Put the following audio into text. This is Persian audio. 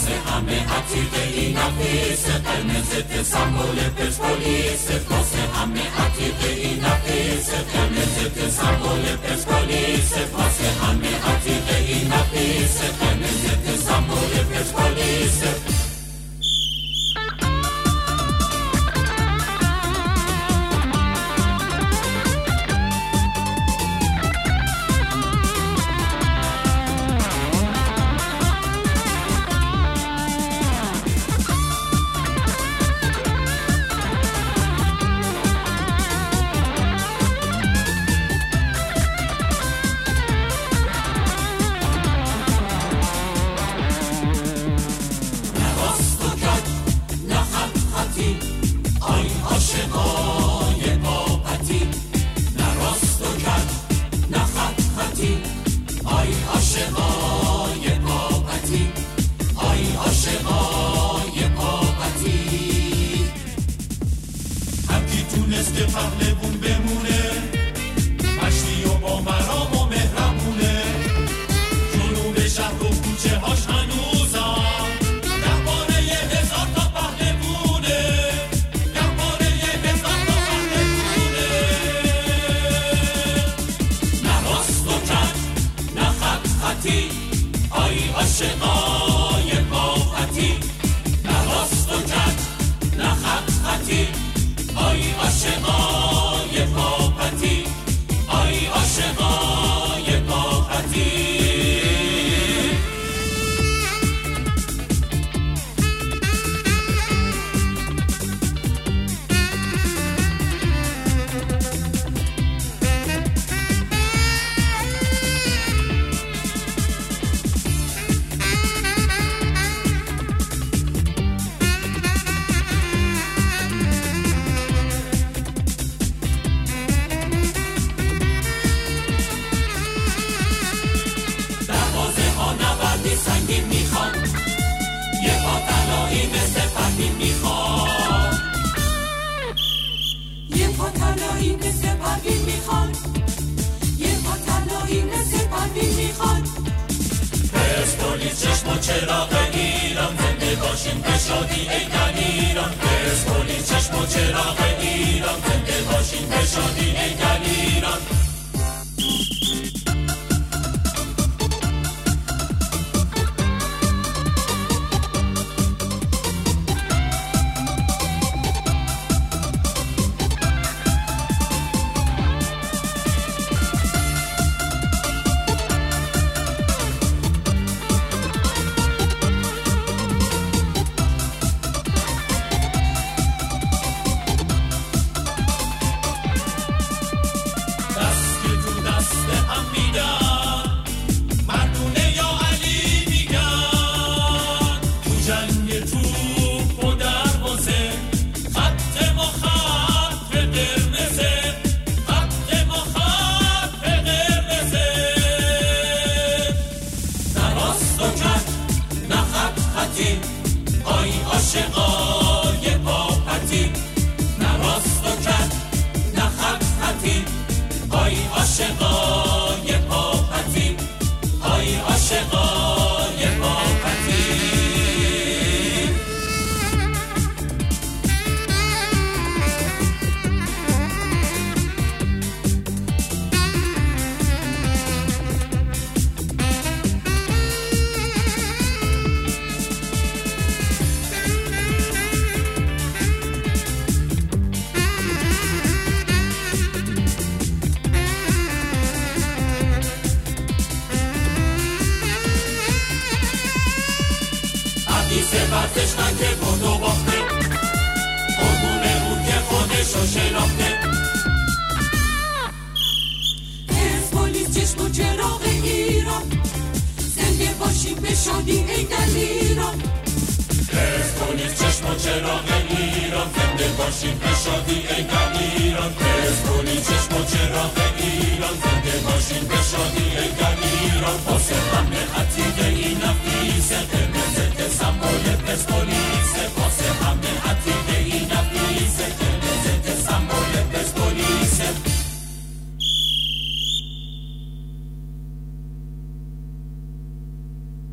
واسه همه عتیقه این نفیس، قرمزت سمبل پرسپولیس، واسه همه عتیقه این نفیس، قرمزت سمبل پرسپولیس، واسه همه عتیقه این نفیس، قرمزت سمبل پرسپولیس. پهلوون بمونه، مشتی و با مرام و مهربونه، جنوب شهر و کوچه هاش هنوزم گهواره 1000 تا پهلوونه، گهواره 1000 تا پهلوونه. نه راست و کج نه خط خطی، آی عاشقای باقتی، نه راست و کج نه خط خطی، آی عاشقای پاپتی، آی عاشقای پاپتی. سنگین میخوان، یه پا طلایی مثل پروین میخوان، یه پا طلایی مثل پروین میخوان، یه پا طلایی مثل پروین میخوان. پرسپولیس چشم و چراغ ایران، زنده باشیم به شادی ای دلیران. پرسپولیس چشم و چراغ ایران، زنده باشیم به شادی ای دلیران. آی عاشقای پاپتی، نه راست و کج نه خط خطی، آی عاشقای پاپتی، آی عاشقای پاپتی. ورزش من که بردو باخته، قربونه اون که خودشو شناخته. پرسپولیس چشم و چراغ ایران، زنده باشیم به شادی ای دلیران. پرسپولیس چشم و چراغ ایران، زنده باشیم به شادی ای دلیران.